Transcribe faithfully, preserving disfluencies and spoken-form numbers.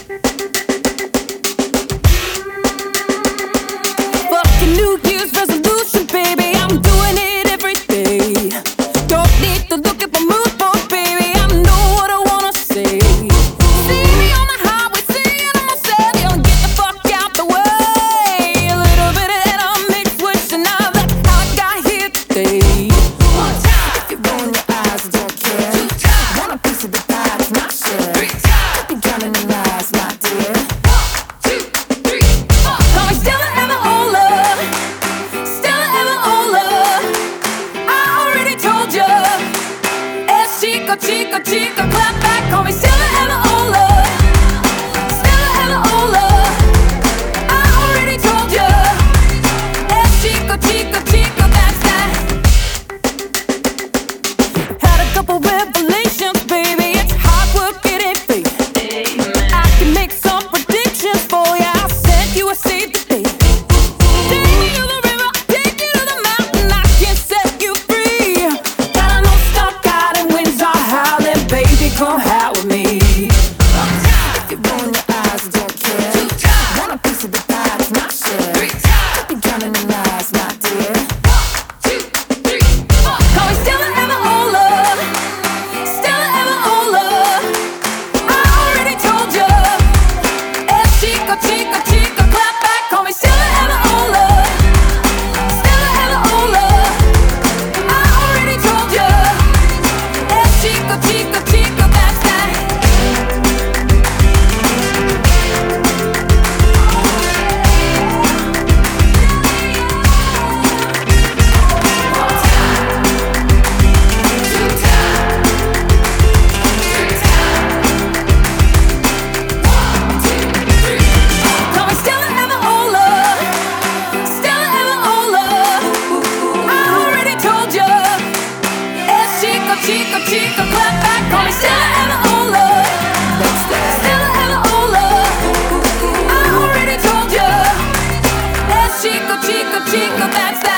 Fucking New Year's resolution, baby, I'm doing it every day. Don't need to look at my mood board, baby, I know what I wanna say. See me on the highway, singing on my cellular, get the fuck out the way. A little bit of that I'll mix with Chanel, that's how I got here today. If you roll your eyes, I don't care. Want a piece of the pie, it's not share. You're drowning in lies, my dear. Call me Stella Evaola, Stella Evaola. I already told ya. Es chico, chico, chico, clap back. Call me Stella Evaola, Stella Evaola. I already told ya. Es chico, chico, chico, that's that. Had a couple revelations, baby. It's hard work getting paid. I can make some predictions for ya. I'll send you a save the date. Take me to the river, take you to the mountain. I can set you free. Got a no stop guide and winds are howling. Baby, come howl with me. If you roll your eyes, I don't care. Want a piece of the pie, it's not share. You're drowning in lies, my dear. Call me Stella Evaola, Stella Evaola. I already told ya. Es chico, chico, chico, clap back. Call me Stella Evaola, Stella Evaola. I already told ya. Es chico, chico, chico, that's that. Call me Stella Evaola, Stella Evaola. I already told ya. Es chico, chico, chico, clap back. Call me Stella Evaola, Stella Evaola. I already told ya. Es chico, chico, chico, that's that.